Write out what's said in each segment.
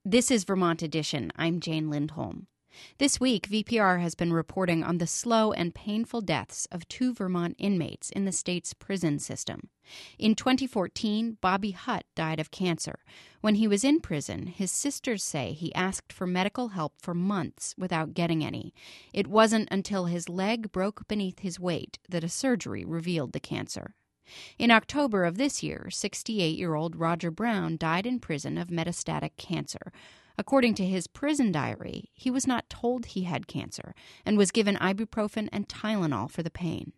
This is Vermont Edition. I'm Jane Lindholm. This week, VPR has been reporting on the slow and painful deaths of 2 Vermont inmates in the state's prison system. In 2014, Bobby Hutt died of cancer. When he was in prison, his sisters say he asked for medical help for months without getting any. It wasn't until his leg broke beneath his weight that a surgery revealed the cancer. In October of this year, 68-year-old Roger Brown died in prison of metastatic cancer. According to his prison diary, he was not told he had cancer and was given ibuprofen and Tylenol for the pain.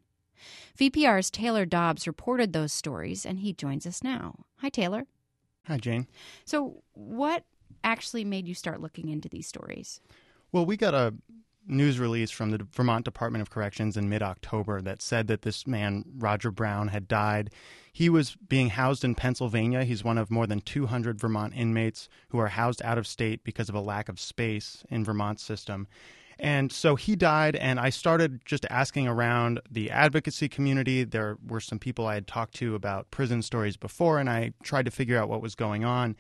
VPR's Taylor Dobbs reported those stories, and he joins us now. Hi, Taylor. Hi, Jane. So what actually made you start looking into these stories? Well, we got a news release from the Vermont Department of Corrections in mid-October that said that this man, Roger Brown, had died. He was being housed in Pennsylvania. He's one of more than 200 Vermont inmates who are housed out of state because of a lack of space in Vermont's system. And so he died, and I started just asking around the advocacy community. There were some people I had talked to about prison stories before, and I tried to figure out what was going on.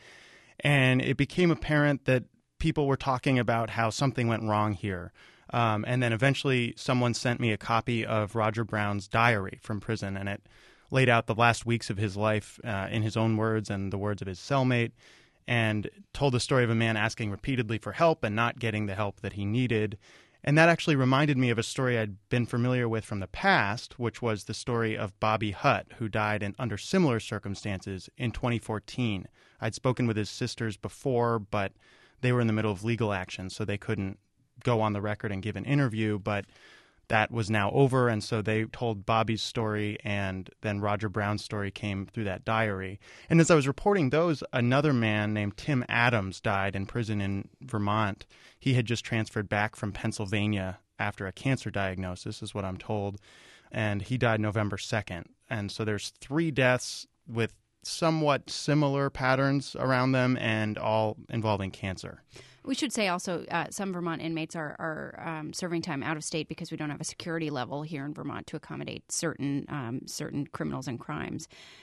And it became apparent that people were talking about how something went wrong here. And then eventually someone sent me a copy of Roger Brown's diary from prison, and it laid out the last weeks of his life in his own words and the words of his cellmate, and told the story of a man asking repeatedly for help and not getting the help that he needed. And that actually reminded me of a story I'd been familiar with from the past, which was the story of Bobby Hutt, who died under similar circumstances in 2014. I'd spoken with his sisters before, but they were in the middle of legal action, so they couldn't go on the record and give an interview, but that was now over, and so they told Bobby's story, and then Roger Brown's story came through that diary. And as I was reporting those, another man named Tim Adams died in prison in Vermont. He had just transferred back from Pennsylvania after a cancer diagnosis, is what I'm told, and he died November 2nd. And so there's 3 deaths with somewhat similar patterns around them, and all involving cancer. We should say also some Vermont inmates are serving time out of state because we don't have a security level here in Vermont to accommodate certain criminals and crimes.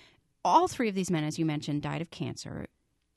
All 3 of these men, as you mentioned, died of cancer.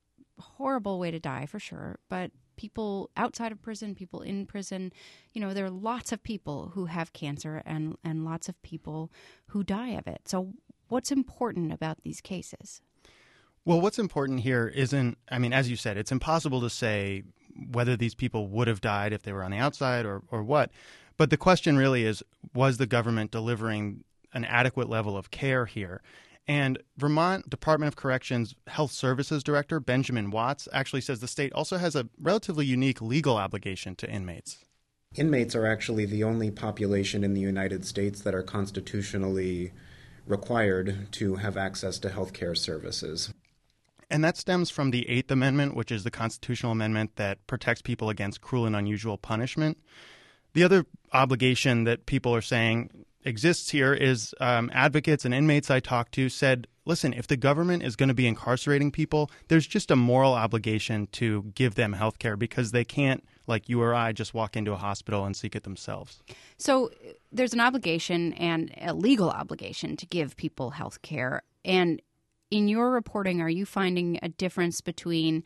Horrible way to die, for sure. But people outside of prison, people in prison, there are lots of people who have cancer and lots of people who die of it. So what's important about these cases? Well, what's important here as you said, it's impossible to say whether these people would have died if they were on the outside or what. But the question really is, was the government delivering an adequate level of care here? And Vermont Department of Corrections Health Services Director Benjamin Watts actually says the state also has a relatively unique legal obligation to inmates. Inmates are actually the only population in the United States that are constitutionally required to have access to health care services. And that stems from the 8th Amendment, which is the constitutional amendment that protects people against cruel and unusual punishment. The other obligation that people are saying exists here is advocates and inmates I talked to said, listen, if the government is going to be incarcerating people, there's just a moral obligation to give them health care because they can't, like you or I, just walk into a hospital and seek it themselves. So there's an obligation and a legal obligation to give people health care. And in your reporting, are you finding a difference between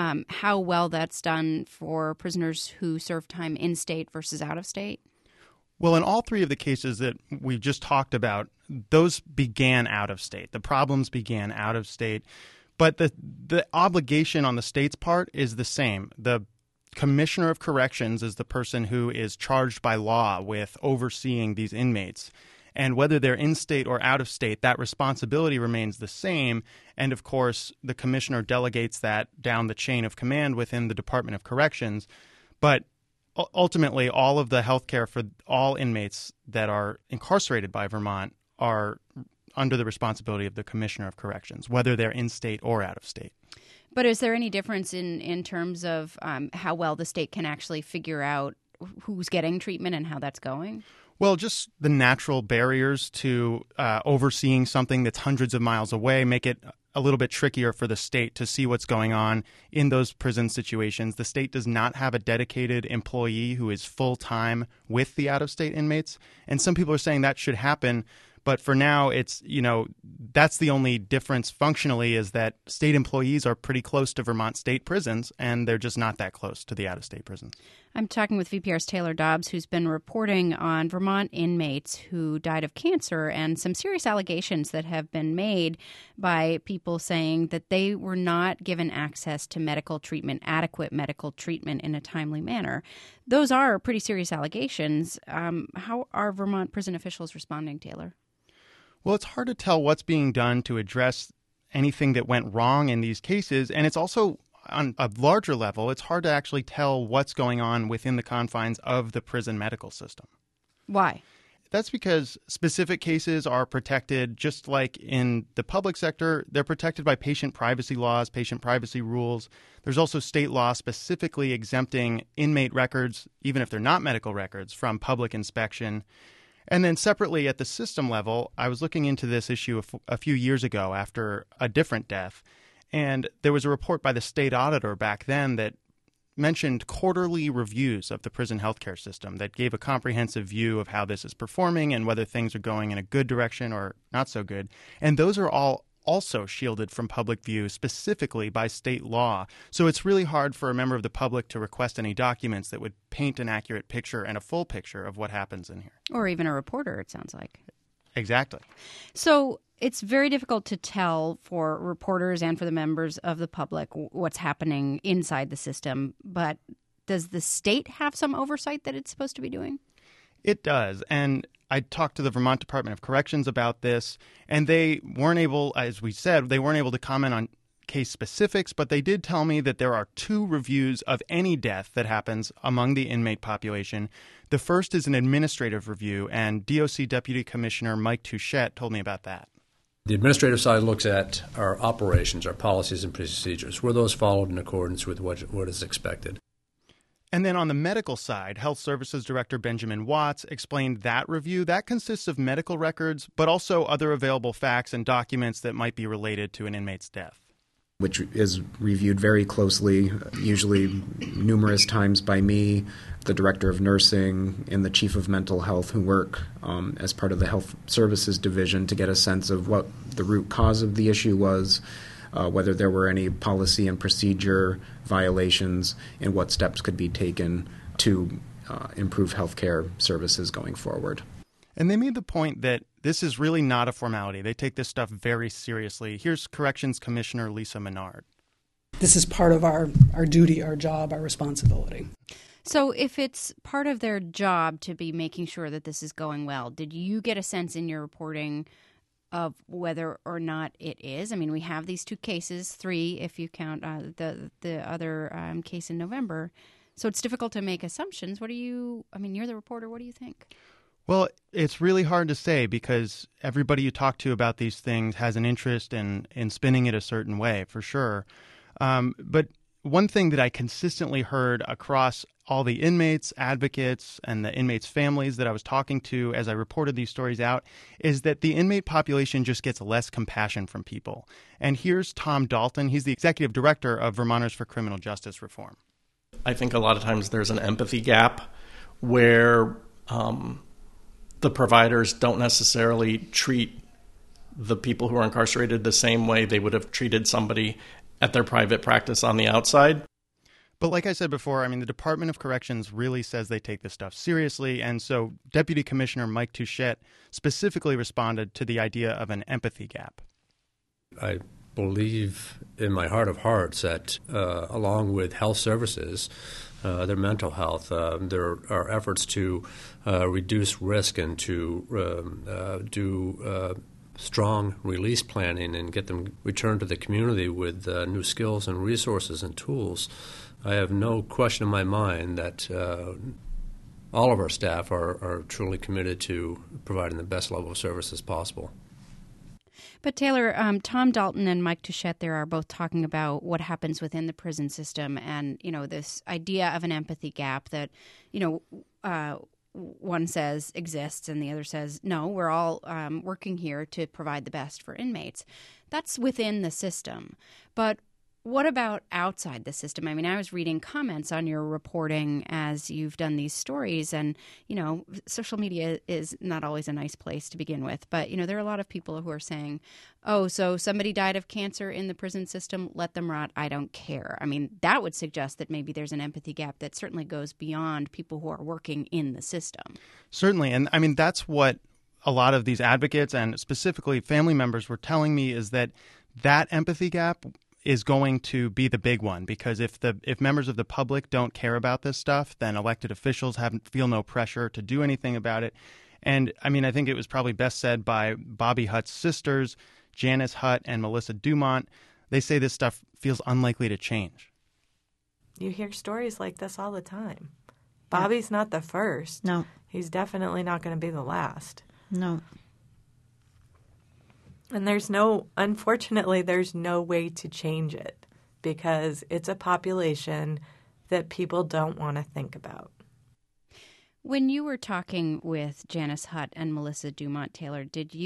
how well that's done for prisoners who serve time in state versus out of state? Well, in all 3 of the cases that we've just talked about, those began out of state. The problems began out of state. But the obligation on the state's part is the same. The Commissioner of Corrections is the person who is charged by law with overseeing these inmates. And whether they're in state or out of state, that responsibility remains the same. And of course, the commissioner delegates that down the chain of command within the Department of Corrections. But ultimately, all of the health care for all inmates that are incarcerated by Vermont are under the responsibility of the Commissioner of Corrections, whether they're in state or out of state. But is there any difference in terms of how well the state can actually figure out who's getting treatment and how that's going? Well, just the natural barriers to overseeing something that's hundreds of miles away make it a little bit trickier for the state to see what's going on in those prison situations. The state does not have a dedicated employee who is full-time with the out-of-state inmates. And some people are saying that should happen. But for now, it's, that's the only difference functionally, is that state employees are pretty close to Vermont state prisons, and they're just not that close to the out-of-state prisons. I'm talking with VPR's Taylor Dobbs, who's been reporting on Vermont inmates who died of cancer and some serious allegations that have been made by people saying that they were not given access to medical treatment, adequate medical treatment in a timely manner. Those are pretty serious allegations. How are Vermont prison officials responding, Taylor? Well, it's hard to tell what's being done to address anything that went wrong in these cases. And it's also, on a larger level, it's hard to actually tell what's going on within the confines of the prison medical system. Why? That's because specific cases are protected, just like in the public sector. They're protected by patient privacy laws, patient privacy rules. There's also state law specifically exempting inmate records, even if they're not medical records, from public inspection. And then separately at the system level, I was looking into this issue a few years ago after a different death. And there was a report by the state auditor back then that mentioned quarterly reviews of the prison healthcare system that gave a comprehensive view of how this is performing and whether things are going in a good direction or not so good. And those are all also shielded from public view specifically by state law. So it's really hard for a member of the public to request any documents that would paint an accurate picture and a full picture of what happens in here. Or even a reporter, it sounds like. Exactly. So it's very difficult to tell for reporters and for the members of the public what's happening inside the system. But does the state have some oversight that it's supposed to be doing? It does. And I talked to the Vermont Department of Corrections about this, and they weren't able, as we said, they weren't able to comment on case specifics, but they did tell me that there are 2 reviews of any death that happens among the inmate population. The first is an administrative review, and DOC Deputy Commissioner Mike Touchette told me about that. The administrative side looks at our operations, our policies and procedures. Were those followed in accordance with what is expected? And then on the medical side, Health Services Director Benjamin Watts explained that review. That consists of medical records, but also other available facts and documents that might be related to an inmate's death. Which is reviewed very closely, usually numerous times by me, the Director of Nursing, and the Chief of Mental Health, who work as part of the Health Services Division to get a sense of what the root cause of the issue was, whether there were any policy and procedure violations, and what steps could be taken to improve healthcare services going forward. And they made the point that this is really not a formality. They take this stuff very seriously. Here's Corrections Commissioner Lisa Menard. This is part of our duty, our job, our responsibility. So if it's part of their job to be making sure that this is going well, did you get a sense in your reporting of whether or not it is? I mean, we have these 2 cases, 3 if you count the other case in November. So it's difficult to make assumptions. You're the reporter. What do you think? Well, it's really hard to say because everybody you talk to about these things has an interest in spinning it a certain way, for sure. But one thing that I consistently heard across all the inmates, advocates, and the inmates' families that I was talking to as I reported these stories out is that the inmate population just gets less compassion from people. And here's Tom Dalton. He's the executive director of Vermonters for Criminal Justice Reform. I think a lot of times there's an empathy gap where the providers don't necessarily treat the people who are incarcerated the same way they would have treated somebody at their private practice on the outside. But like I said before, the Department of Corrections really says they take this stuff seriously. And so Deputy Commissioner Mike Touchette specifically responded to the idea of an empathy gap. I believe in my heart of hearts that along with health services, their mental health, there are efforts to reduce risk and to do strong release planning and get them returned to the community with new skills and resources and tools. I have no question in my mind that all of our staff are truly committed to providing the best level of services possible. But Taylor, Tom Dalton and Mike Touchette there are both talking about what happens within the prison system and, this idea of an empathy gap that, one says exists and the other says, no, we're all working here to provide the best for inmates. That's within the system. But What about outside the system? I mean, I was reading comments on your reporting as you've done these stories, and, social media is not always a nice place to begin with. But, there are a lot of people who are saying, oh, so somebody died of cancer in the prison system, let them rot, I don't care. I mean, that would suggest that maybe there's an empathy gap that certainly goes beyond people who are working in the system. Certainly. And I mean, that's what a lot of these advocates and specifically family members were telling me, is that empathy gap is going to be the big one, because if members of the public don't care about this stuff, then elected officials feel no pressure to do anything about it. And I mean, I think it was probably best said by Bobby Hutt's sisters, Janice Hutt and Melissa Dumont. They say this stuff feels unlikely to change. You hear stories like this all the time. Bobby's not the first. No. He's definitely not going to be the last. No. And unfortunately, there's no way to change it, because it's a population that people don't want to think about. When you were talking with Janice Hutt and Melissa Dumont Taylor,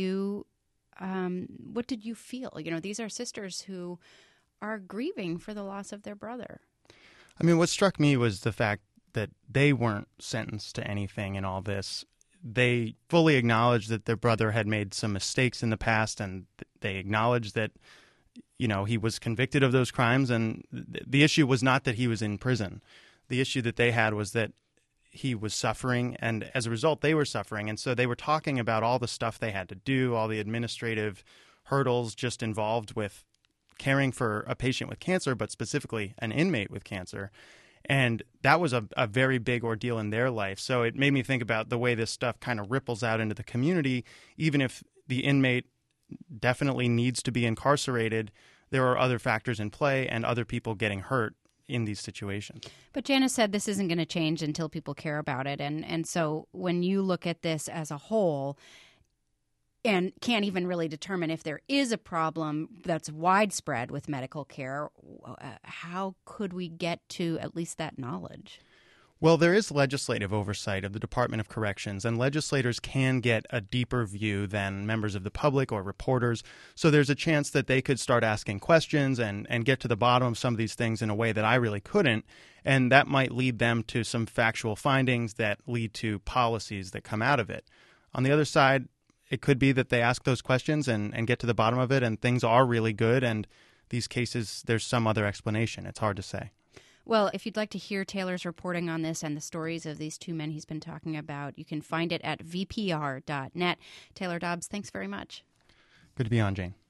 what did you feel? These are sisters who are grieving for the loss of their brother. I mean, what struck me was the fact that they weren't sentenced to anything in all this. They fully acknowledged that their brother had made some mistakes in the past, and they acknowledged that, he was convicted of those crimes. And the issue was not that he was in prison. The issue that they had was that he was suffering, and as a result, they were suffering. And so they were talking about all the stuff they had to do, all the administrative hurdles just involved with caring for a patient with cancer, but specifically an inmate with cancer. And that was a very big ordeal in their life. So it made me think about the way this stuff kind of ripples out into the community. Even if the inmate definitely needs to be incarcerated, there are other factors in play and other people getting hurt in these situations. But Janice said this isn't going to change until people care about it. And so when you look at this as a whole and can't even really determine if there is a problem that's widespread with medical care, how could we get to at least that knowledge? Well, there is legislative oversight of the Department of Corrections, and legislators can get a deeper view than members of the public or reporters. So there's a chance that they could start asking questions and get to the bottom of some of these things in a way that I really couldn't. And that might lead them to some factual findings that lead to policies that come out of it. On the other side, it could be that they ask those questions and get to the bottom of it, and things are really good. And these cases, there's some other explanation. It's hard to say. Well, if you'd like to hear Taylor's reporting on this and the stories of these two men he's been talking about, you can find it at vpr.net. Taylor Dobbs, thanks very much. Good to be on, Jane.